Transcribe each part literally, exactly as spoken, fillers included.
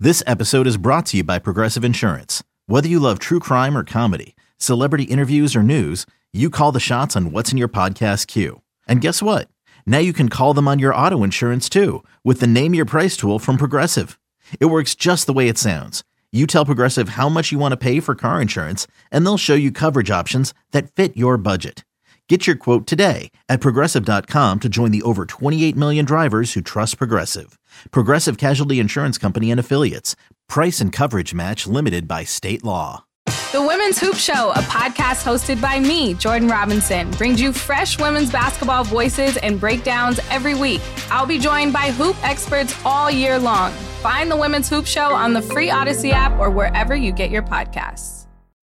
This episode is brought to you by Progressive Insurance. Whether you love true crime or comedy, celebrity interviews or news, you call the shots on what's in your podcast queue. And guess what? Now you can call them on your auto insurance too with the Name Your Price tool from Progressive. It works just the way it sounds. You tell Progressive how much you want to pay for car insurance, and they'll show you coverage options that fit your budget. Get your quote today at Progressive dot com to join the over twenty-eight million drivers who trust Progressive. Progressive Casualty Insurance Company and Affiliates. Price and coverage match limited by state law. The Women's Hoop Show, a podcast hosted by me, Jordan Robinson, brings you fresh women's basketball voices and breakdowns every week. I'll be joined by hoop experts all year long. Find the Women's Hoop Show on the free Odyssey app or wherever you get your podcasts.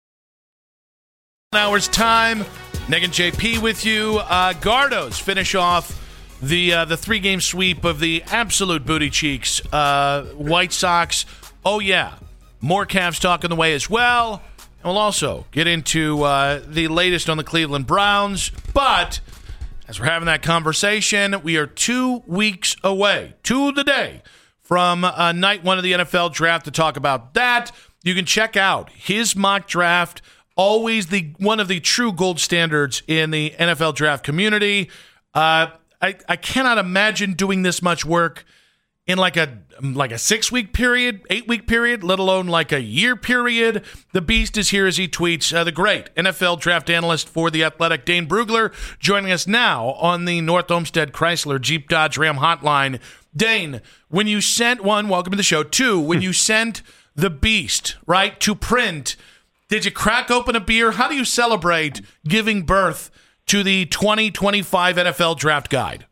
Now it's time. Nick and J P with you. Uh, Gardos finish off the uh, the three-game sweep of the absolute booty cheeks. Uh, White Sox. Oh, yeah. More Cavs talk on the way as well. And we'll also get into uh, the latest on the Cleveland Browns. But as we're having that conversation, we are two weeks away, to the day, from uh, night one of the N F L draft. To talk about that, you can check out his mock draft. Always the one of the true gold standards in the N F L draft community. Uh, I, I cannot imagine doing this much work in like a like a six-week period, eight-week period, let alone like a year period. The Beast is here as he tweets. Uh, the great N F L draft analyst for The Athletic, Dane Brugler, joining us now on the North Olmsted Chrysler Jeep Dodge Ram hotline. Dane, when you sent, one, welcome to the show. Two, when you sent The Beast, right, to print, did you crack open a beer? How do you celebrate giving birth to the twenty twenty-five N F L Draft Guide?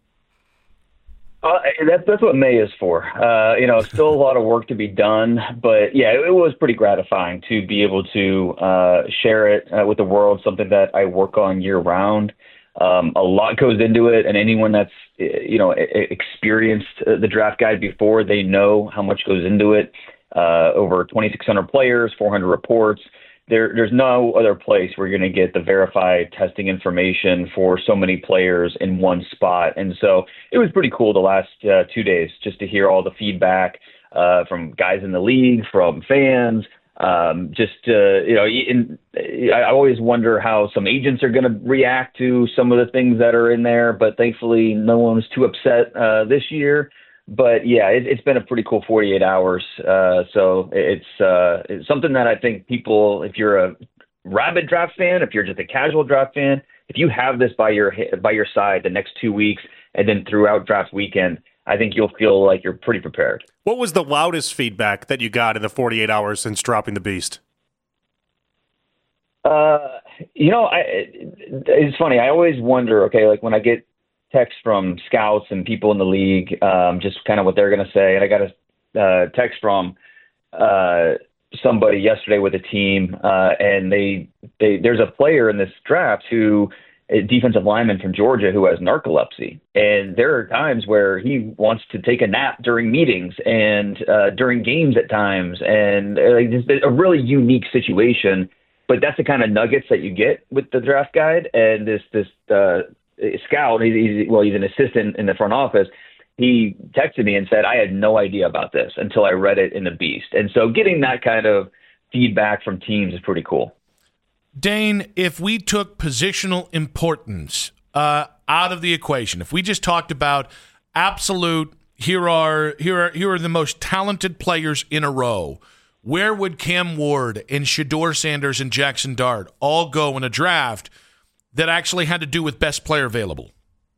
Uh, that's that's what May is for. Uh, you know, still a lot of work to be done, but yeah, it, it was pretty gratifying to be able to uh, share it uh, with the world. Something that I work on year round. Um, a lot goes into it, and anyone that's you know experienced the Draft Guide before, they know how much goes into it. Uh, over twenty-six hundred players, four hundred reports. There, there's no other place where you're going to get the verified testing information for so many players in one spot. And so it was pretty cool the last uh, two days just to hear all the feedback uh, from guys in the league, from fans. Um, just, uh, you know, in, I always wonder how some agents are going to react to some of the things that are in there, but thankfully no one was too upset uh, this year. But, yeah, it, it's been a pretty cool forty-eight hours. Uh, so it's, uh, it's something that I think people, if you're a rabid draft fan, if you're just a casual draft fan, if you have this by your by your side the next two weeks and then throughout draft weekend, I think you'll feel like you're pretty prepared. What was the loudest feedback that you got in the forty-eight hours since dropping The Beast? Uh, you know, I, it's funny. I always wonder, okay, like when I get text from scouts and people in the league, um, just kind of what they're going to say. And I got a uh, text from uh, somebody yesterday with a team, uh, and they, they there's a player in this draft who, a defensive lineman from Georgia, who has narcolepsy. And there are times where he wants to take a nap during meetings and uh, during games at times. And uh, it's a really unique situation. But that's the kind of nuggets that you get with the Draft Guide. And this this uh, scout, he's, well, he's an assistant in the front office. He texted me and said, I had no idea about this until I read it in The Beast. And so getting that kind of feedback from teams is pretty cool. Dane, if we took positional importance uh, out of the equation, if we just talked about absolute, here are here are here are the most talented players in a row, where would Cam Ward and Shedeur Sanders and Jackson Dart all go in a draft that actually had to do with best player available?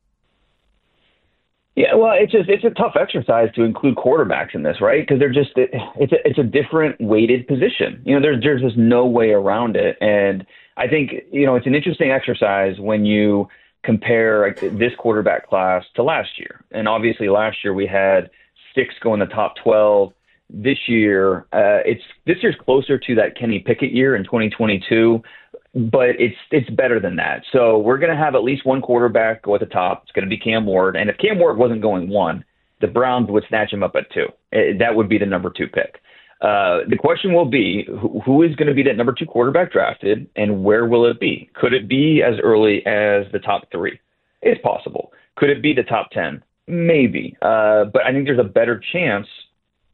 Yeah, well, it's just it's a tough exercise to include quarterbacks in this, right? Because they're just it's a, it's a different weighted position. You know, there's there's just no way around it, and I think you know it's an interesting exercise when you compare like, this quarterback class to last year. And obviously, last year we had six go in the top twelve. This year, uh, it's this year's closer to that Kenny Pickett year in twenty twenty-two. But it's it's better than that. So we're going to have at least one quarterback go at the top. It's going to be Cam Ward. And if Cam Ward wasn't going one, the Browns would snatch him up at two. That would be the number two pick. Uh, the question will be, who, who is going to be that number two quarterback drafted, and where will it be? Could it be as early as the top three? It's possible. Could it be the top ten? Maybe. Uh, but I think there's a better chance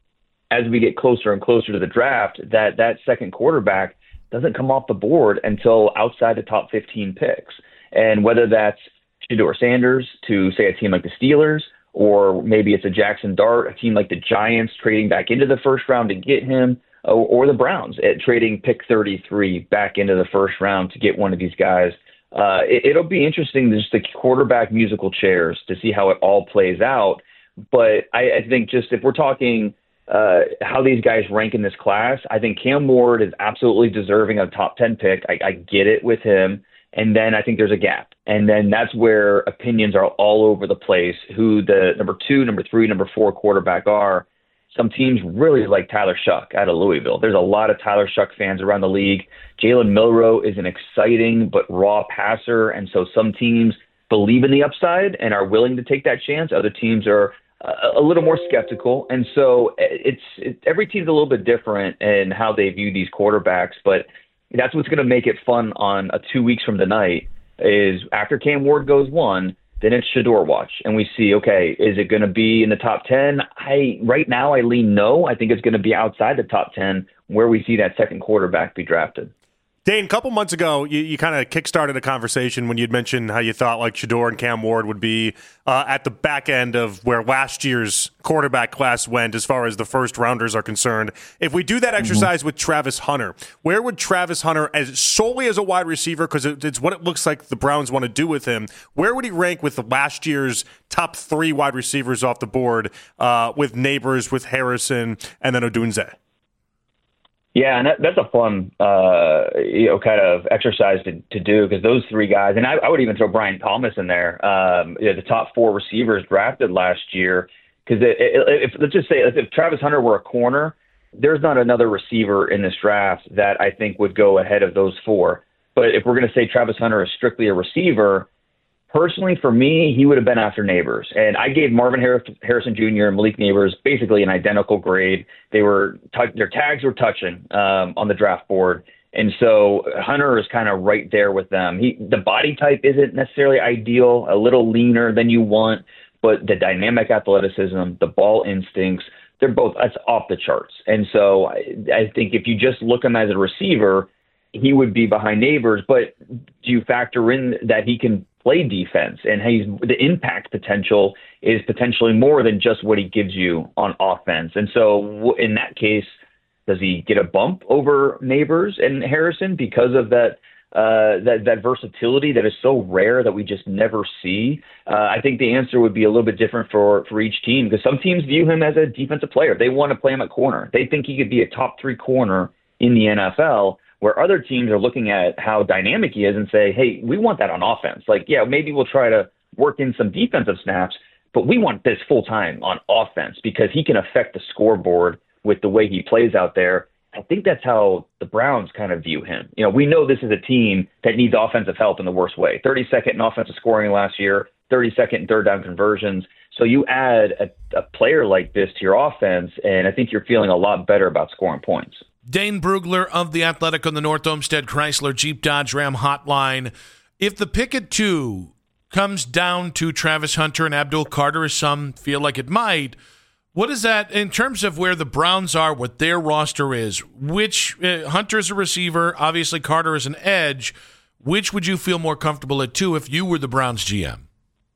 as we get closer and closer to the draft, that that second quarterback doesn't come off the board until outside the top fifteen picks. And whether that's Shedeur Sanders to, say, a team like the Steelers, or maybe it's a Jackson Dart, a team like the Giants trading back into the first round to get him, or, or the Browns at trading pick thirty-three back into the first round to get one of these guys. Uh, it, it'll be interesting, just the quarterback musical chairs, to see how it all plays out. But I, I think just if we're talking uh, how these guys rank in this class, I think Cam Ward is absolutely deserving of a top ten pick. I, I get it with him. And then I think there's a gap. And then that's where opinions are all over the place, who the number two, number three, number four quarterback are. Some teams really like Tyler Shuck out of Louisville. There's a lot of Tyler Shuck fans around the league. Jalen Milroe is an exciting but raw passer, and so some teams believe in the upside and are willing to take that chance. Other teams are a, a little more skeptical. And so it's it, every team's a little bit different in how they view these quarterbacks, but that's what's going to make it fun on a two weeks from tonight is after Cam Ward goes one, then it's Shedeur watch. And we see, okay, is it going to be in the top ten? I Right now, I lean no. I think it's going to be outside the top ten where we see that second quarterback be drafted. Dane, a couple months ago, you, you kind of kickstarted a conversation when you'd mentioned how you thought like Shedeur and Cam Ward would be uh, at the back end of where last year's quarterback class went as far as the first rounders are concerned. If we do that exercise mm-hmm. with Travis Hunter, where would Travis Hunter, as solely as a wide receiver, because it, it's what it looks like the Browns want to do with him, where would he rank with the last year's top three wide receivers off the board uh, with Neighbors, with Harrison, and then Odunze? Yeah, and that, that's a fun, uh, you know, kind of exercise to, to do because those three guys, and I, I would even throw Brian Thomas in there, um, you know, the top four receivers drafted last year. Because if let's just say if Travis Hunter were a corner, there's not another receiver in this draft that I think would go ahead of those four. But if we're going to say Travis Hunter is strictly a receiver, personally, for me, he would have been after Neighbors. And I gave Marvin Harrison Junior and Malik Neighbors basically an identical grade. They were t- their tags were touching um, on the draft board. And so Hunter is kind of right there with them. He, the body type isn't necessarily ideal, a little leaner than you want, but the dynamic athleticism, the ball instincts, they're both that's off the charts. And so I, I think if you just look him as a receiver, he would be behind Neighbors. But do you factor in that he can play defense, and he's the impact potential is potentially more than just what he gives you on offense. And so in that case, does he get a bump over Neighbors and Harrison because of that uh, that that versatility that is so rare that we just never see? Uh, I think the answer would be a little bit different for, for each team because some teams view him as a defensive player. They want to play him at corner. They think he could be a top three corner in the N F L, where other teams are looking at how dynamic he is and say, hey, we want that on offense. Like, yeah, maybe we'll try to work in some defensive snaps, but we want this full time on offense because he can affect the scoreboard with the way he plays out there. I think that's how the Browns kind of view him. You know, we know this is a team that needs offensive help in the worst way. thirty-second in offensive scoring last year, thirty-second in third down conversions. So you add a, a player like this to your offense, and I think you're feeling a lot better about scoring points. Dane Brugler of The Athletic on the North Olmsted Chrysler Jeep Dodge Ram hotline. If the pick at two comes down to Travis Hunter and Abdul Carter, as some feel like it might, what is that in terms of where the Browns are, what their roster is? Which uh, Hunter is a receiver, obviously Carter is an edge. Which would you feel more comfortable at two if you were the Browns G M?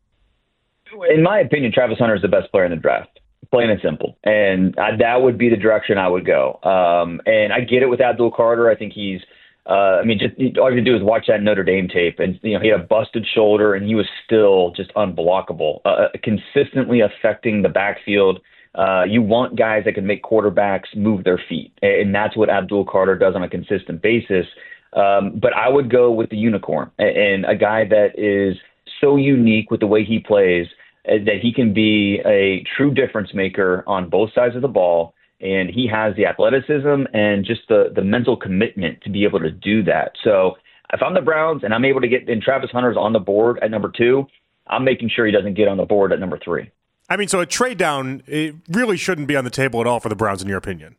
In my opinion, Travis Hunter is the best player in the draft. Plain and simple. And I, that would be the direction I would go. Um, and I get it with Abdul Carter. I think he's, uh, I mean, just all you can do is watch that Notre Dame tape. And, you know, he had a busted shoulder and he was still just unblockable, uh, consistently affecting the backfield. Uh, you want guys that can make quarterbacks move their feet. And that's what Abdul Carter does on a consistent basis. Um, but I would go with the unicorn and a guy that is so unique with the way he plays that he can be a true difference maker on both sides of the ball. And he has the athleticism and just the, the mental commitment to be able to do that. So if I'm the Browns and I'm able to get in Travis Hunter's on the board at number two, I'm making sure he doesn't get on the board at number three. I mean, so a trade down, it really shouldn't be on the table at all for the Browns, in your opinion.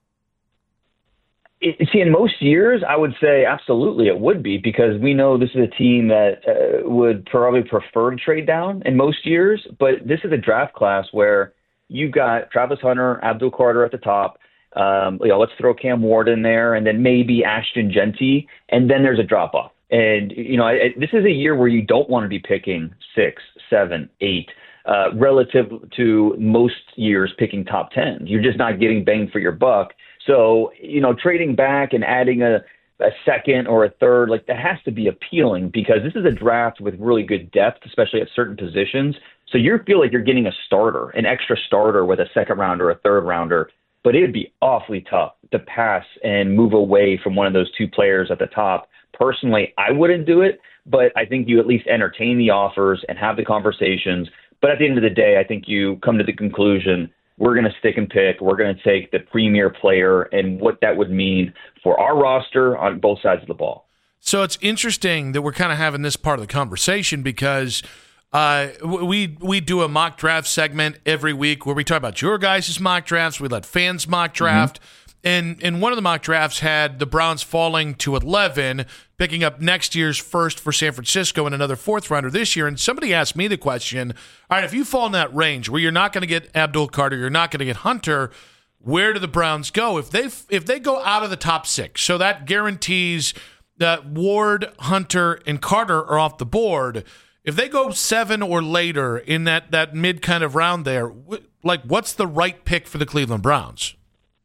It, see, in most years, I would say absolutely it would be because we know this is a team that uh, would probably prefer to trade down in most years. But this is a draft class where you've got Travis Hunter, Abdul Carter at the top. Um, you know, let's throw Cam Ward in there, and then maybe Ashton Genty, and then there's a drop off. And you know, I, this is a year where you don't want to be picking six, seven, eight. Uh, relative to most years picking top ten. You're just not getting bang for your buck. So, you know, trading back and adding a, a second or a third, like that has to be appealing because this is a draft with really good depth, especially at certain positions. So you feel like you're getting a starter, an extra starter with a second rounder, a third rounder, but it would be awfully tough to pass and move away from one of those two players at the top. Personally, I wouldn't do it, but I think you at least entertain the offers and have the conversations. But at the end of the day, I think you come to the conclusion, we're going to stick and pick. We're going to take the premier player and what that would mean for our roster on both sides of the ball. So it's interesting that we're kind of having this part of the conversation because uh, we we do a mock draft segment every week where we talk about your guys' mock drafts. We let fans mock draft. Mm-hmm. And, and one of the mock drafts had the Browns falling to eleven, picking up next year's first for San Francisco and another fourth rounder this year. And somebody asked me the question, all right, if you fall in that range where you're not going to get Abdul Carter, you're not going to get Hunter, where do the Browns go? If they if they go out of the top six, so that guarantees that Ward, Hunter, and Carter are off the board. If they go seven or later in that, that mid kind of round there, like what's the right pick for the Cleveland Browns?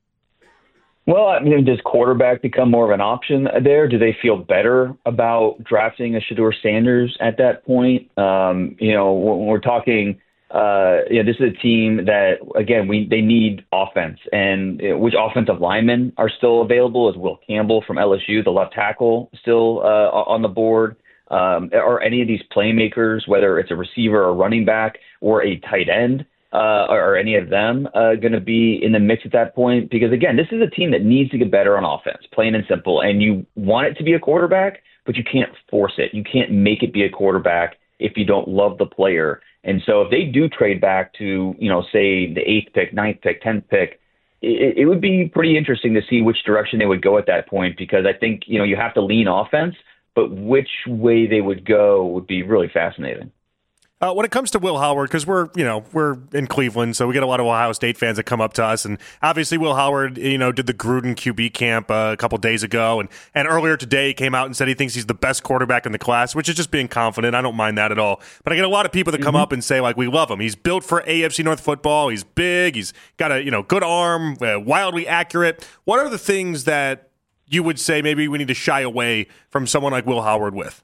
Well, I mean, does quarterback become more of an option there? Do they feel better about drafting a Shedeur Sanders at that point? Um, you know, when we're talking, uh, you know, this is a team that, again, we they need offense. And you know, which offensive linemen are still available? Is Will Campbell from L S U, the left tackle, still uh, on the board? Um, are any of these playmakers, whether it's a receiver or running back or a tight end, Uh, are any of them uh, going to be in the mix at that point? Because, again, this is a team that needs to get better on offense, plain and simple. And you want it to be a quarterback, but you can't force it. You can't make it be a quarterback if you don't love the player. And so if they do trade back to, you know, say the eighth pick, ninth pick, tenth pick, it, it would be pretty interesting to see which direction they would go at that point because I think, you know, you have to lean offense, but which way they would go would be really fascinating. Uh, when it comes to Will Howard, because we're, you know, we're in Cleveland, so we get a lot of Ohio State fans that come up to us, and obviously Will Howard, you know, did the Gruden Q B camp uh, a couple days ago, and, and earlier today he came out and said he thinks he's the best quarterback in the class, which is just being confident. I don't mind that at all. But I get a lot of people that come mm-hmm. up and say, like, we love him. He's built for A F C North football. He's big. He's got a, you know, good arm, uh, wildly accurate. What are the things that you would say maybe we need to shy away from someone like Will Howard with?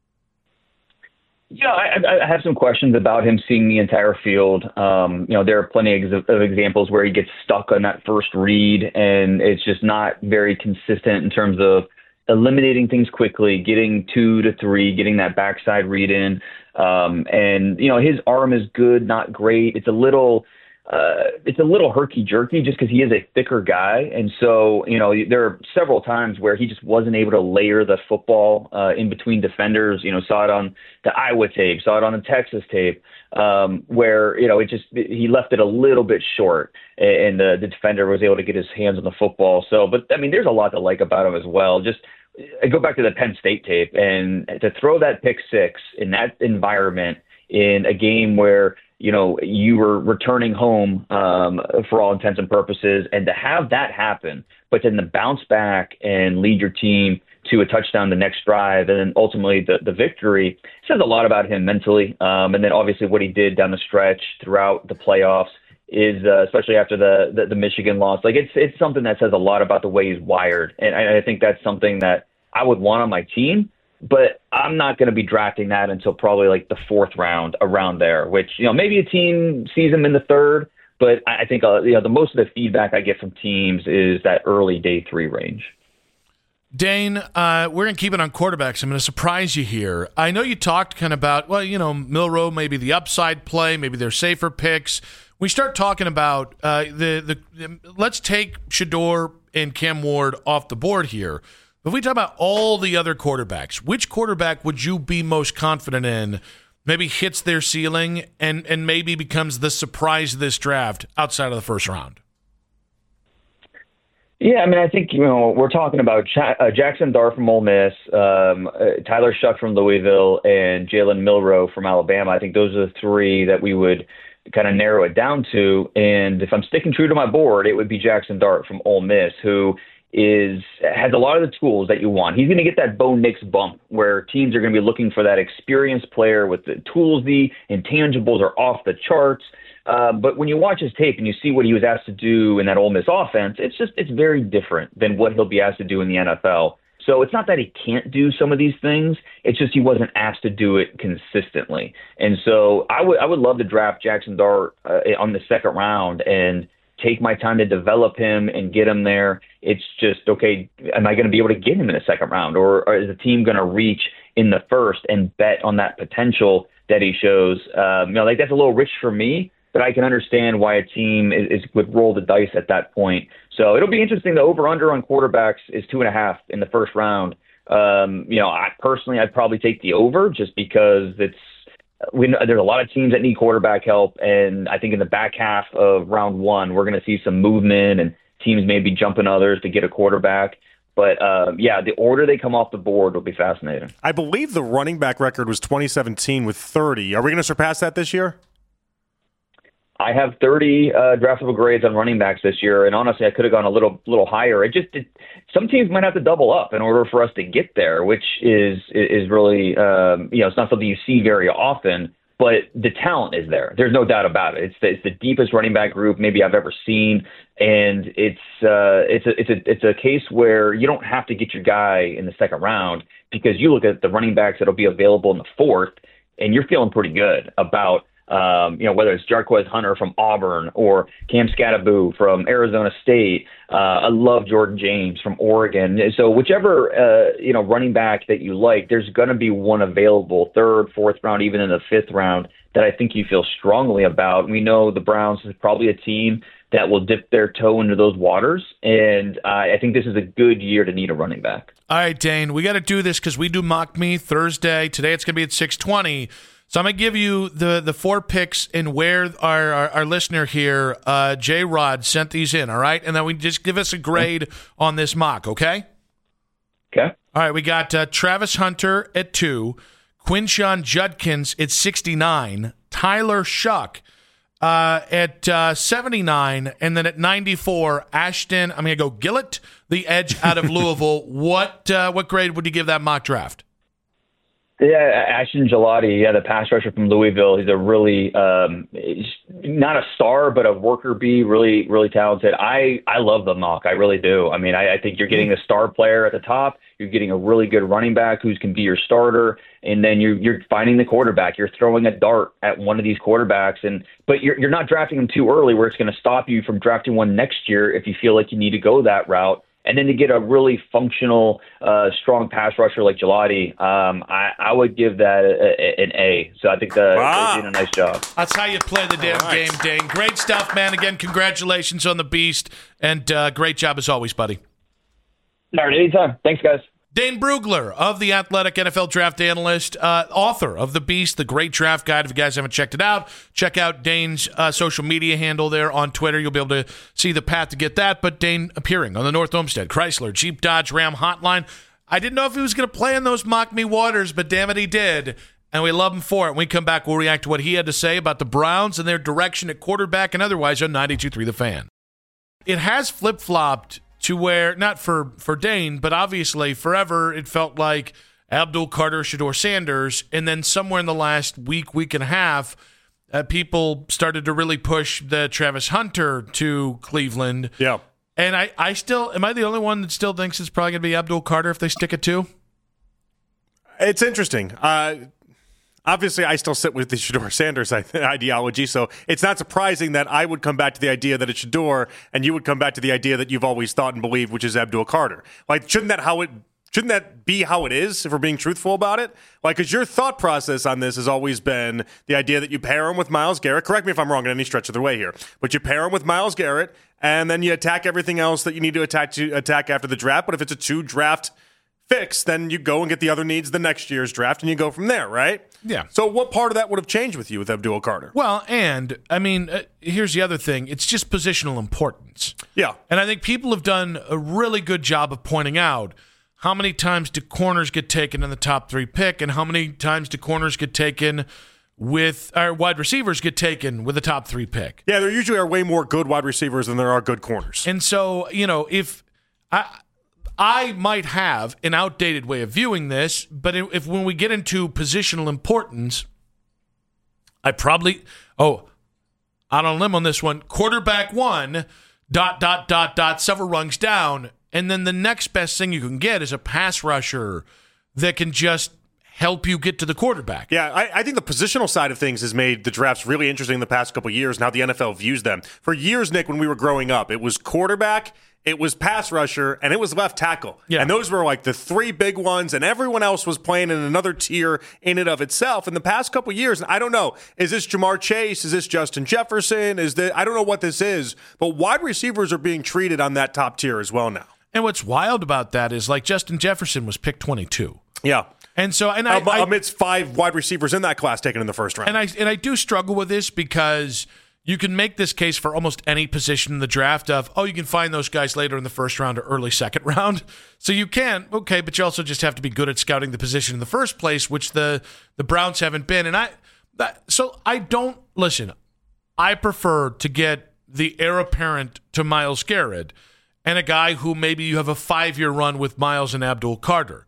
Yeah, I, I have some questions about him seeing the entire field. Um, you know, there are plenty of, of examples where he gets stuck on that first read, and it's just not very consistent in terms of eliminating things quickly, getting two to three, getting that backside read in. Um, and, you know, his arm is good, not great. It's a little uh, it's a little herky-jerky just because he is a thicker guy. And so, you know, there are several times where he just wasn't able to layer the football uh, in between defenders. You know, saw it on the Iowa tape, saw it on the Texas tape, um, where, you know, it just he left it a little bit short and uh, the defender was able to get his hands on the football. So, but, I mean, there's a lot to like about him as well. Just I go back to the Penn State tape, and to throw that pick six in that environment in a game where, you know, you were returning home um, for all intents and purposes, and to have that happen, but then to bounce back and lead your team to a touchdown the next drive, and then ultimately the, the victory, says a lot about him mentally. Um, and then obviously what he did down the stretch throughout the playoffs is, uh, especially after the, the, the Michigan loss, like it's it's something that says a lot about the way he's wired. And I, I think that's something that I would want on my team. But I'm not going to be drafting that until probably like the fourth round, around there, which, you know, maybe a team sees him in the third. But I think, uh, you know, the most of the feedback I get from teams is that early day three range. Dane, uh, we're going to keep it on quarterbacks. I'm going to surprise you here. I know you talked kind of about, well, you know, Milroe, maybe the upside play, maybe they're safer picks. We start talking about uh, the, the, the let's take Shedeur and Cam Ward off the board here. If we talk about all the other quarterbacks, which quarterback would you be most confident in maybe hits their ceiling and, and maybe becomes the surprise of this draft outside of the first round? Yeah, I mean, I think, you know, we're talking about Ch- uh, Jackson Dart from Ole Miss, um, uh, Tyler Shuck from Louisville, and Jalen Milroe from Alabama. I think those are the three that we would kind of narrow it down to. And if I'm sticking true to my board, it would be Jackson Dart from Ole Miss, who is has a lot of the tools that you want. He's going to get that Bo Nix bump where teams are going to be looking for that experienced player with the tools. The intangibles are off the charts. Uh, but when you watch his tape and you see what he was asked to do in that Ole Miss offense, it's just it's very different than what he'll be asked to do in the N F L. So it's not that he can't do some of these things. It's just he wasn't asked to do it consistently. And so I would I would love to draft Jackson Dart uh, on the second round and take my time to develop him and get him there. It's just, okay, am I going to be able to get him in the second round? Or, or is the team going to reach in the first and bet on that potential that he shows? Um, you know, like that's a little rich for me, but I can understand why a team is, is would roll the dice at that point. So it'll be interesting. The over-under on quarterbacks is two and a half in the first round. Um, you know, I personally, I'd probably take the over just because it's we know, there's a lot of teams that need quarterback help, and I think in the back half of round one, we're going to see some movement, and teams may be jumping others to get a quarterback. But, uh, yeah, the order they come off the board will be fascinating. I believe the running back record was twenty seventeen with thirty. Are we going to surpass that this year? I have thirty uh, draftable grades on running backs this year, and honestly, I could have gone a little little higher. It just it, some teams might have to double up in order for us to get there, which is is really um, you know it's not something you see very often. But the talent is there. There's no doubt about it. It's the, it's the deepest running back group maybe I've ever seen, and it's uh, it's a it's a it's a case where you don't have to get your guy in the second round because you look at the running backs that'll be available in the fourth, and you're feeling pretty good about. Um, you know, whether it's Jarquez Hunter from Auburn or Cam Scatteraboo from Arizona State. Uh, I love Jordan James from Oregon. So whichever, uh, you know, running back that you like, there's going to be one available third, fourth round, even in the fifth round that I think you feel strongly about. We know the Browns is probably a team that will dip their toe into those waters. And uh, I think this is a good year to need a running back. All right, Dane, we got to do this because we do Mock Me Thursday. Today it's going to be at six twenty. So I'm going to give you the, the four picks and where our, our, our listener here, uh, J-Rod, sent these in, all right? And then we just give us a grade on this mock, okay? Okay. All right, we got uh, Travis Hunter at two, Quinshon Judkins at sixty-nine, Tyler Shuck uh, at uh, seventy-nine, and then at ninety-four, Ashton, I'm going to go Gillett, the edge out of Louisville. What uh, what grade would you give that mock draft? Yeah, Ashton Gelati, yeah, the pass rusher from Louisville. He's a really um, he's not a star, but a worker bee, really, really talented. I, I love the mock. I really do. I mean, I, I think you're getting a star player at the top. You're getting a really good running back who can be your starter, and then you're you're finding the quarterback. You're throwing a dart at one of these quarterbacks, and but you're you're not drafting them too early, where it's going to stop you from drafting one next year if you feel like you need to go that route. And then to get a really functional, uh, strong pass rusher like Gelati, um, I, I would give that a, a, an A. So I think the, wow. they did a nice job. That's how you play the damn right. game, Dane. Great stuff, man. Again, congratulations on the beast, and uh, great job as always, buddy. All right, anytime. Thanks, guys. Dane Brugler of The Athletic, N F L Draft Analyst, uh, author of The Beast, the great draft guide. If you guys haven't checked it out, check out Dane's uh, social media handle there on Twitter. You'll be able to see the path to get that. But Dane appearing on the North Olmsted Chrysler Jeep Dodge Ram Hotline. I didn't know if he was going to play in those Mock Me waters, but damn it, he did. And we love him for it. When we come back, we'll react to what he had to say about the Browns and their direction at quarterback and otherwise on ninety-two point three The Fan. It has flip-flopped to where, not for, for Dane, but obviously forever it felt like Abdul Carter, Shedeur Sanders, and then somewhere in the last week, week and a half, uh, people started to really push the Travis Hunter to Cleveland. Yeah. And I, I still, am I the only one that still thinks it's probably going to be Abdul Carter if they stick it to? It's interesting. Uh, obviously, I still sit with the Shedeur Sanders ideology, so it's not surprising that I would come back to the idea that it's Shedeur, and you would come back to the idea that you've always thought and believed, which is Abdul Carter. Like, shouldn't that how it? Shouldn't that be how it is, if we're being truthful about it? Like, because your thought process on this has always been the idea that you pair him with Myles Garrett. Correct me if I'm wrong in any stretch of the way here. But you pair him with Myles Garrett, and then you attack everything else that you need to attack to attack after the draft. But if it's a two-draft fix, then you go and get the other needs the next year's draft, and you go from there, right? Yeah. So what part of that would have changed with you with Abdul Carter? Well, and, I mean, uh, here's the other thing. It's just positional importance. Yeah. And I think people have done a really good job of pointing out how many times do corners get taken in the top three pick and how many times do corners get taken with our wide receivers get taken with a top three pick. Yeah, there usually are way more good wide receivers than there are good corners. And so, you know, if I I might have an outdated way of viewing this, but if when we get into positional importance, I probably oh, out on a limb on this one, quarterback one, dot, dot, dot, dot, several rungs down, and then the next best thing you can get is a pass rusher that can just help you get to the quarterback. Yeah, I, I think the positional side of things has made the drafts really interesting in the past couple of years and how the N F L views them. For years, Nick, when we were growing up, it was quarterback, it was pass rusher, and it was left tackle. Yeah. And those were like the three big ones, and everyone else was playing in another tier in and of itself. In the past couple of years, and I don't know, is this Jamar Chase? Is this Justin Jefferson? Is this, I don't know what this is, but wide receivers are being treated on that top tier as well now. And what's wild about that is, like, Justin Jefferson was picked twenty-two. Yeah. And so, and I, I amidst five wide receivers in that class taken in the first round. And I and I do struggle with this because you can make this case for almost any position in the draft of, oh, you can find those guys later in the first round or early second round. So you can, okay, but you also just have to be good at scouting the position in the first place, which the the Browns haven't been. And I, that, so I don't listen. I prefer to get the heir apparent to Myles Garrett and a guy who maybe you have a five year run with Myles and Abdul Carter.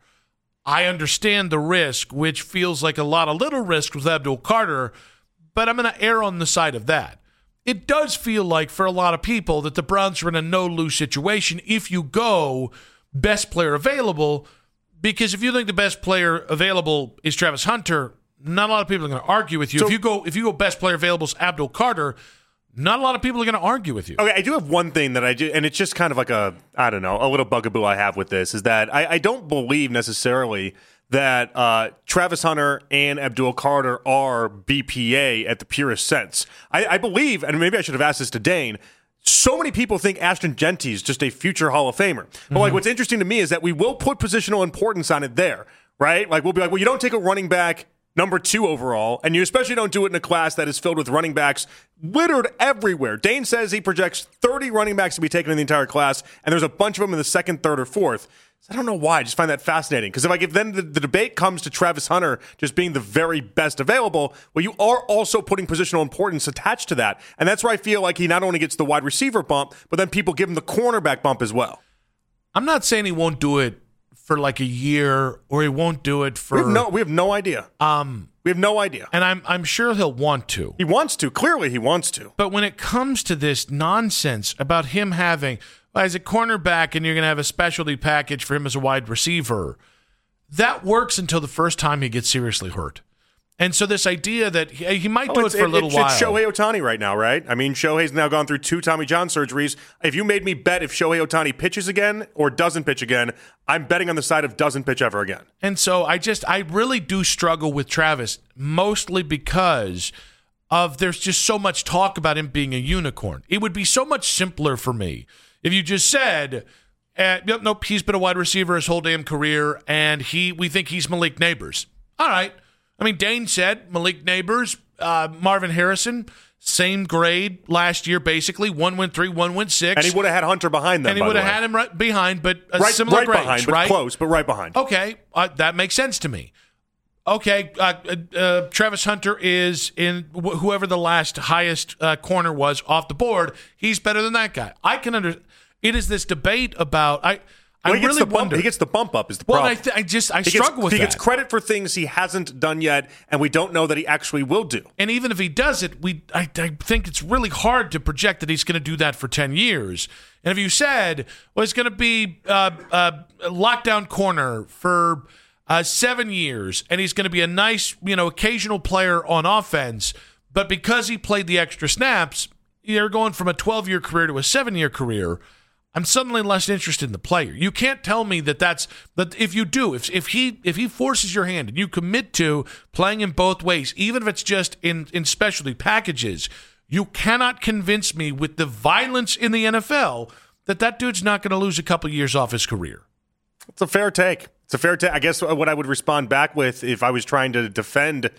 I understand the risk, which feels like a lot of little risk with Abdul Carter, but I'm going to err on the side of that. It does feel like for a lot of people that the Browns are in a no-lose situation if you go best player available, because if you think the best player available is Travis Hunter, not a lot of people are going to argue with you. So, if you go if you go best player available is Abdul Carter, not a lot of people are going to argue with you. Okay, I do have one thing that I do, and it's just kind of like a, I don't know, a little bugaboo I have with this, is that I, I don't believe necessarily that uh, Travis Hunter and Abdul Carter are B P A at the purest sense. I, I believe, and maybe I should have asked this to Dane, so many people think Ashton Genty is just a future Hall of Famer. But mm-hmm. like, what's interesting to me is that we will put positional importance on it there, right? Like, we'll be like, well, you don't take a running back number two overall, and you especially don't do it in a class that is filled with running backs littered everywhere. Dane says he projects thirty running backs to be taken in the entire class, and there's a bunch of them in the second, third, or fourth. So I don't know why. I just find that fascinating. Because if like if then the, the debate comes to Travis Hunter just being the very best available, well, you are also putting positional importance attached to that. And that's where I feel like he not only gets the wide receiver bump, but then people give him the cornerback bump as well. I'm not saying he won't do it for like a year, or he won't do it for. We have no, we have no iddia. Um, we have no idea, and I'm I'm sure he'll want to. He wants to. Clearly, he wants to. But when it comes to this nonsense about him having, well, as a cornerback, and you're going to have a specialty package for him as a wide receiver, that works until the first time he gets seriously hurt. And so this idea that he, he might do oh, it for a little it's, while. It's Shohei Ohtani right now, right? I mean, Shohei's now gone through two Tommy John surgeries. If you made me bet if Shohei Ohtani pitches again or doesn't pitch again, I'm betting on the side of doesn't pitch ever again. And so I just, I really do struggle with Travis, mostly because of there's just so much talk about him being a unicorn. It would be so much simpler for me if you just said, uh, nope, nope, he's been a wide receiver his whole damn career, and he we think he's Malik Neighbors. All right. I mean, Dane said Malik Neighbors, uh, Marvin Harrison, same grade last year, basically. One went three, one went six. And he would have had Hunter behind them, And he would have had him right behind, but a right, similar right grades, behind, but right? close, but right behind. Okay, uh, that makes sense to me. Okay, uh, uh, uh, Travis Hunter is in wh- whoever the last highest uh, corner was off the board. He's better than that guy. I can under. It is this debate about I. I well, he really gets the wonder. Bump, he gets the bump up is the well, problem. I, th- I just I he struggle gets, with he that. He gets credit for things he hasn't done yet, and we don't know that he actually will do. And even if he does it, we I, I think it's really hard to project that he's going to do that for ten years. And if you said, well, he's going to be uh, uh, a lockdown corner for uh, seven years, and he's going to be a nice, you know, occasional player on offense, but because he played the extra snaps, you're going from a twelve-year career to a seven-year career. I'm suddenly less interested in the player. You can't tell me that that's that if you do, if if he if he forces your hand and you commit to playing in both ways, even if it's just in, in specialty packages, you cannot convince me with the violence in the N F L that that dude's not going to lose a couple years off his career. It's a fair take. It's a fair take. I guess what I would respond back with if I was trying to defend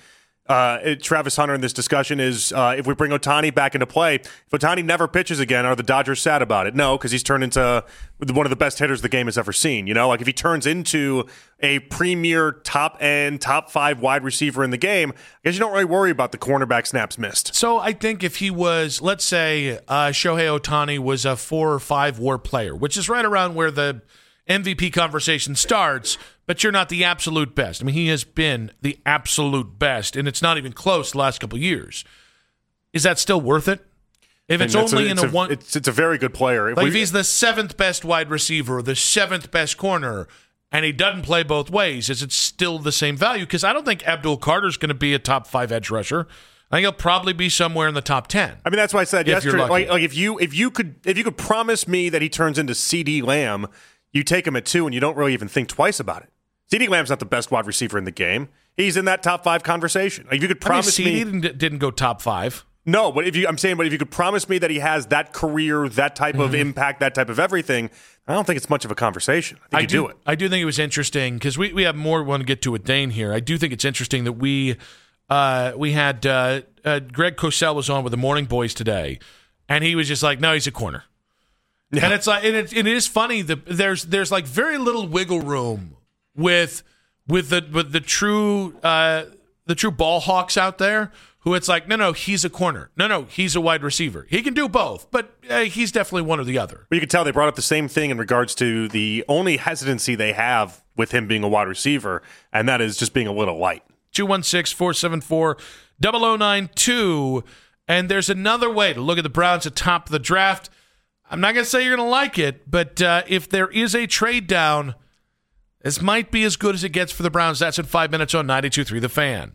uh, it, Travis Hunter in this discussion is uh, if we bring Ohtani back into play, if Ohtani never pitches again, are the Dodgers sad about it? No, because he's turned into one of the best hitters the game has ever seen. You know, like if he turns into a premier top end, top five wide receiver in the game, I guess you don't really worry about the cornerback snaps missed. So I think if he was, let's say, uh, Shohei Ohtani was a four or five WAR player, which is right around where the M V P conversation starts, but you're not the absolute best. I mean, he has been the absolute best, and it's not even close the last couple of years. Is that still worth it? If it's only a, in it's a, a one, it's, it's a very good player. If, like we, if he's the seventh best wide receiver, or the seventh best corner, and he doesn't play both ways, is it still the same value? Because I don't think Abdul Carter's going to be a top five edge rusher. I think he'll probably be somewhere in the top ten. I mean, that's why I said if yesterday. Like, like if you if you could if you could promise me that he turns into CeeDee Lamb, you take him at two, and you don't really even think twice about it. CeeDee Lamb's not the best wide receiver in the game. He's in that top five conversation. Like, if you could promise I mean, me, CeeDee didn't, didn't go top five. No, but if you, I'm saying, but if you could promise me that he has that career, that type mm-hmm. of impact, that type of everything, I don't think it's much of a conversation. I think I you do, do it. I do think it was interesting because we, we have more we want to get to with Dane here. I do think it's interesting that we uh, we had uh, uh, Greg Cosell was on with the Morning Boys today, and he was just like, no, he's a corner. Yeah. And it's like, and it, it is funny that there's there's like very little wiggle room with with the with the true uh, the true ball hawks out there who it's like, no, no, he's a corner. No, no, he's a wide receiver. He can do both, but uh, he's definitely one or the other. But you can tell they brought up the same thing in regards to the only hesitancy they have with him being a wide receiver, and that is just being a little light. two one six, four seven four, zero zero nine two. And there's another way to look at the Browns atop the draft. I'm not going to say you're going to like it, but uh, if there is a trade down, this might be as good as it gets for the Browns. That's in five minutes on ninety-two point three The Fan.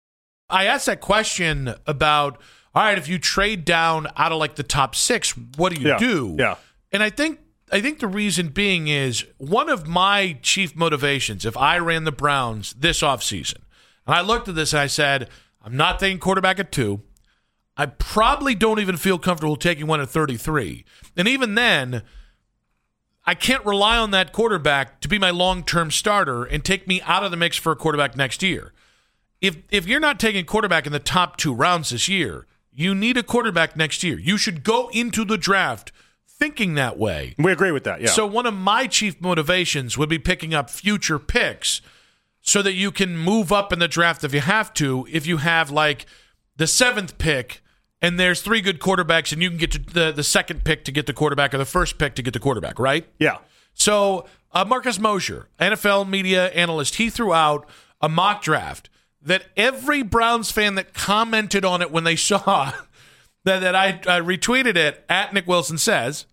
I asked that question about, all right, if you trade down out of like the top six, what do you yeah, do? Yeah. And I think I think the reason being is one of my chief motivations if I ran the Browns this offseason, and I looked at this and I said, I'm not taking quarterback at two. I probably don't even feel comfortable taking one at thirty-three. And even then, I can't rely on that quarterback to be my long-term starter and take me out of the mix for a quarterback next year. If if you're not taking quarterback in the top two rounds this year, you need a quarterback next year. You should go into the draft thinking that way. We agree with that, yeah. So one of my chief motivations would be picking up future picks so that you can move up in the draft if you have to, if you have like the seventh pick and there's three good quarterbacks and you can get to the, the second pick to get the quarterback or the first pick to get the quarterback, right? Yeah. So uh, Marcus Mosher, N F L media analyst, he threw out a mock draft that every Browns fan that commented on it when they saw that, that I, I retweeted it at Nick Wilson Says,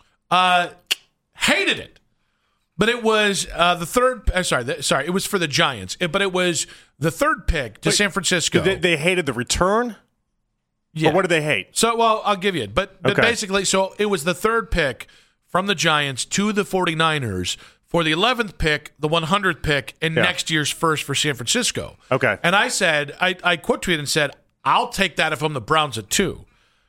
uh, hated it. But it was uh, the third uh, – sorry, the, sorry, it was for the Giants. It, but it was the third pick to Wait, San Francisco. They, they hated the return? Yeah. Or what did they hate? So, well, I'll give you it. But, but okay. basically, so it was the third pick from the Giants to the 49ers for the eleventh pick, the one hundredth pick, and yeah. next year's first for San Francisco. Okay. And I said, I, I quote tweeted and said, I'll take that if I'm the Browns at two.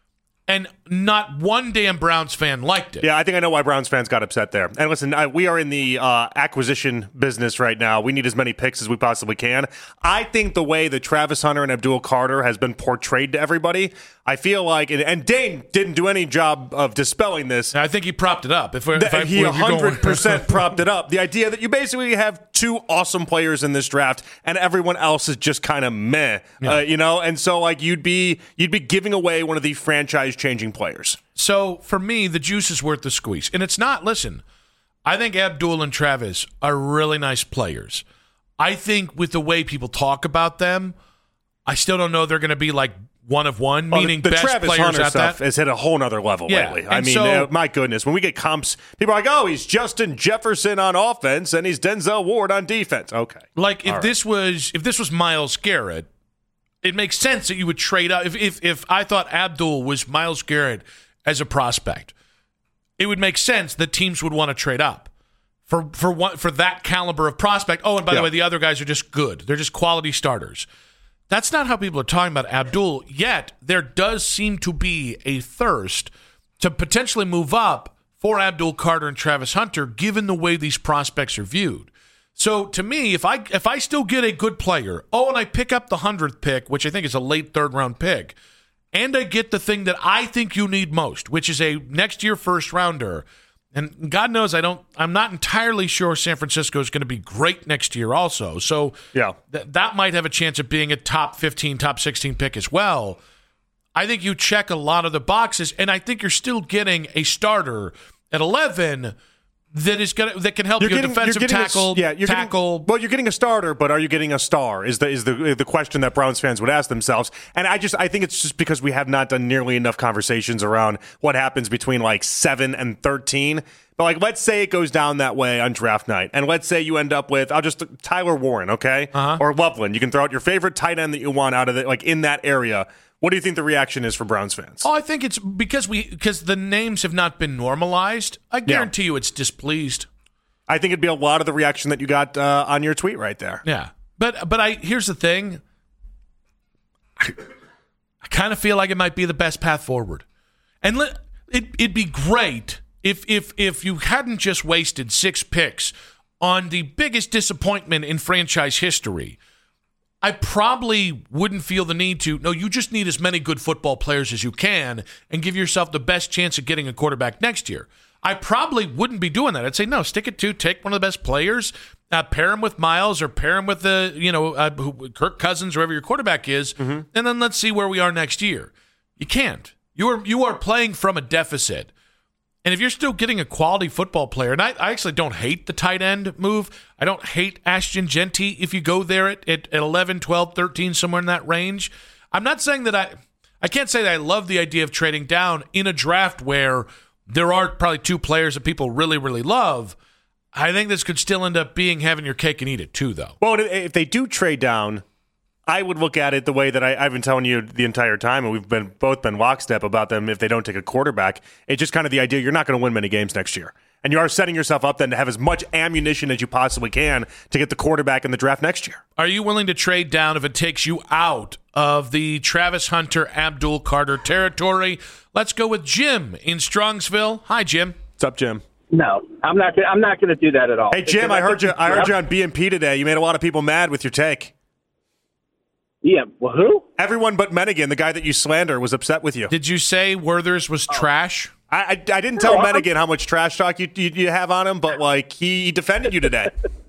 And not one damn Browns fan liked it. Yeah, I think I know why Browns fans got upset there. And listen, I, we are in the uh, acquisition business right now. We need as many picks as we possibly can. I think the way that Travis Hunter and Abdul Carter has been portrayed to everybody, I feel like, and, and Dane didn't do any job of dispelling this. I think he propped it up. If, if I, he one hundred percent propped it up. The idea that you basically have two awesome players in this draft and everyone else is just kind of meh, yeah. uh, you know? And so, like, you'd be you'd be giving away one of the franchise-changing players. So, for me, the juice is worth the squeeze. And it's not, listen, I think Abdul and Travis are really nice players. I think with the way people talk about them, I still don't know they're going to be like one of one, well, meaning the, the best Travis players Hunter at stuff that. has hit a whole nother level yeah. lately. I and mean, so, uh, my goodness, when we get comps, people are like, oh, he's Justin Jefferson on offense and he's Denzel Ward on defense. Okay. Like if All this right. was if this was Myles Garrett, it makes sense that you would trade up. If if if I thought Abdul was Myles Garrett as a prospect, it would make sense that teams would want to trade up for for one, for that caliber of prospect. Oh, and by yeah. the way, the other guys are just good. They're just quality starters. That's not how people are talking about Abdul, yet there does seem to be a thirst to potentially move up for Abdul Carter and Travis Hunter, given the way these prospects are viewed. So to me, if I if I still get a good player, oh, and I pick up the hundredth pick, which I think is a late third round pick, and I get the thing that I think you need most, which is a next year first rounder. And God knows I don't. I'm not entirely sure San Francisco is going to be great next year, also. So yeah, th- that might have a chance of being a top fifteen, top sixteen pick as well. I think you check a lot of the boxes, and I think you're still getting a starter at eleven. That is gonna that can help you're you getting, defensive you're getting tackle, a, yeah, you're tackle. Getting, well, you're getting a starter, but are you getting a star? Is the is the the question that Browns fans would ask themselves? And I just I think it's just because we have not done nearly enough conversations around what happens between like seven and thirteen. But like, let's say it goes down that way on draft night, and let's say you end up with I'll just Tyler Warren, okay, uh-huh. or Loveland. You can throw out your favorite tight end that you want out of it, like in that area. What do you think the reaction is for Browns fans? Oh, I think it's because we because the names have not been normalized. I guarantee yeah. you, it's displeased. I think it'd be a lot of the reaction that you got uh, on your tweet right there. Yeah, but but I here's the thing. I, I kind of feel like it might be the best path forward, and let, it it'd be great if if if you hadn't just wasted six picks on the biggest disappointment in franchise history. I probably wouldn't feel the need to. No, you just need as many good football players as you can and give yourself the best chance of getting a quarterback next year. I probably wouldn't be doing that. I'd say, no, stick it to, take one of the best players, uh, pair him with Miles or pair him with the, you know, uh, who, Kirk Cousins, whoever your quarterback is, mm-hmm. and then let's see where we are next year. You can't. You are you are playing from a deficit. And if you're still getting a quality football player, and I, I actually don't hate the tight end move. I don't hate Ashton Genty if you go there at, at, at eleven, twelve, thirteen, somewhere in that range. I'm not saying that I – I can't say that I love the idea of trading down in a draft where – there are probably two players that people really, really love. I think this could still end up being having your cake and eat it too, though. Well, if they do trade down, I would look at it the way that I, I've been telling you the entire time, and we've been both been lockstep about them if they don't take a quarterback. It's just kind of the idea you're not going to win many games next year. And you are setting yourself up then to have as much ammunition as you possibly can to get the quarterback in the draft next year. Are you willing to trade down if it takes you out of the Travis Hunter, Abdul Carter territory? Let's go with Jim in Strongsville. Hi, Jim. What's up, Jim? No, I'm not. I'm not going to do that at all. Hey, Jim, I heard you. I heard you on B M P today. You made a lot of people mad with your take. Yeah, well, who? Everyone but Menigan, the guy that you slander, was upset with you. Did you say Werther's was oh. trash? I, I, I didn't tell no, Menigan how much trash talk you, you you have on him, but like he defended you today.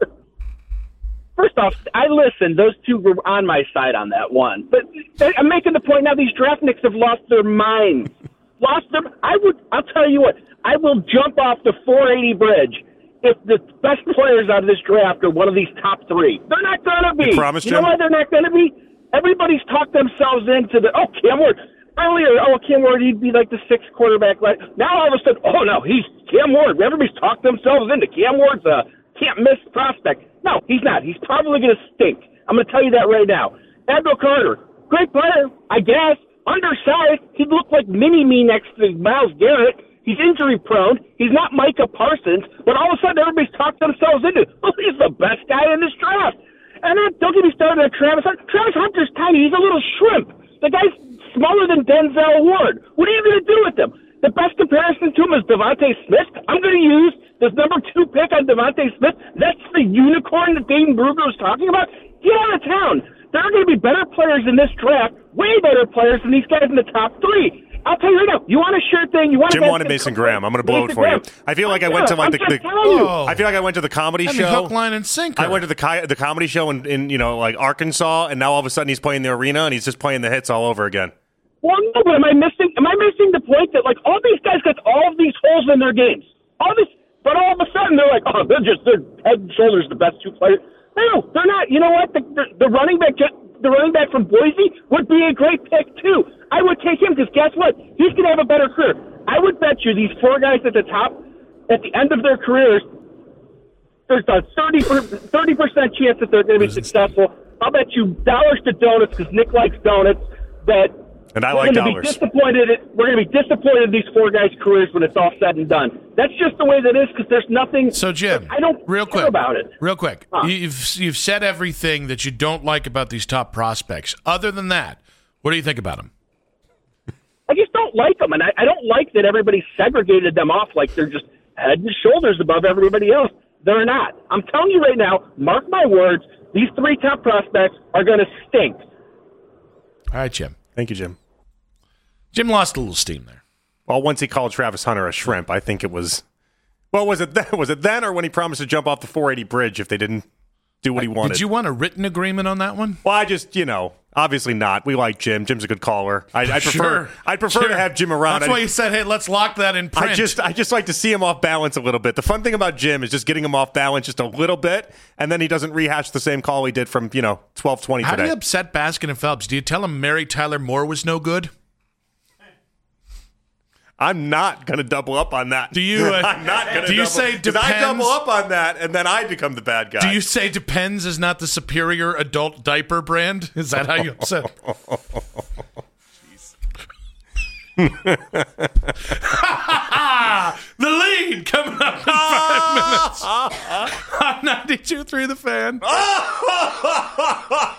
First off, I listened. Those two were on my side on that one. But I'm making the point now. These draft nicks have lost their minds. Lost them. I would. I'll tell you what. I will jump off the four eighty bridge if the best players out of this draft are one of these top three. They're not going to be. You promise, you Jim? know why they're not going to be? Everybody's talked themselves into the. Oh, Cam Ward. Earlier, oh, Cam Ward, he'd be like the sixth quarterback. Like now, all of a sudden, oh no, he's Cam Ward. Everybody's talked themselves into Cam Ward's a can't miss prospect. No, he's not. He's probably going to stink. I'm going to tell you that right now. Abdul Carter, great player, I guess. Undersized. He'd look like mini-me next to Myles Garrett. He's injury-prone. He's not Micah Parsons. But all of a sudden, everybody's talked themselves into, oh, he's the best guy in this draft. And then, don't get me started on Travis Hunter. Travis Hunter's tiny. He's a little shrimp. The guy's smaller than Denzel Ward. What are you going to do with him? The best comparison to him is Devontae Smith. I'm going to use this number two pick on Devontae Smith. That's the unicorn that Dayton Brugler was talking about. Get out of town. There are going to be better players in this draft, way better players than these guys in the top three. I'll tell you right now, you want a sure thing, you want Jim a wanted Mason Graham. I'm going to blow it for you. I feel like I went to like the, the oh. I feel like I went to the comedy I mean, show. Hook, line, and sinker. I went to the the comedy show in, in you know like Arkansas, and now all of a sudden he's playing the arena and he's just playing the hits all over again. Well, no, but am I missing? Am I missing the point that like all these guys got all of these holes in their games, all this, but all of a sudden they're like, oh, they're just they're head and shoulders the best two players. No, they're not. You know what? The the, the running back, the running back from Boise would be a great pick too. I would take him because guess what? He's gonna have a better career. I would bet you these four guys at the top, at the end of their careers, there's a thirty percent chance that they're going to be successful. I'll bet you dollars to donuts because Nick likes donuts. That and I we're like gonna dollars. Be disappointed at, we're going to be disappointed in these four guys' careers when it's all said and done. That's just the way that is because there's nothing. So Jim, I don't real care quick about it. Real quick, huh. you've you've said everything that you don't like about these top prospects. Other than that, what do you think about them? I just don't like them, and I, I don't like that everybody segregated them off like they're just head and shoulders above everybody else. They're not. I'm telling you right now, mark my words, these three top prospects are going to stink. All right, Jim. Thank you, Jim. Jim lost a little steam there. Well, once he called Travis Hunter a shrimp, I think it was. Well, was it then, was it then or when he promised to jump off the four eighty bridge if they didn't do what he wanted? Did you want a written agreement on that one? Well, I just, you know, obviously not. We like Jim. Jim's a good caller. I, I prefer. Sure. I prefer Sure. to have Jim around. That's I, why you said, "Hey, let's lock that in print." I just, I just like to see him off balance a little bit. The fun thing about Jim is just getting him off balance just a little bit, and then he doesn't rehash the same call he did from, you know, twelve twenty How today. do you upset Baskin and Phelps? Do you tell him Mary Tyler Moore was no good? I'm not going to double up on that. Do you? Uh, I'm not going to. Do you double, say depends? I double up on that, and then I become the bad guy. Do you say Depends is not the superior adult diaper brand? Is that how you upset? The lead coming up in five minutes on ninety-two point three The Fan.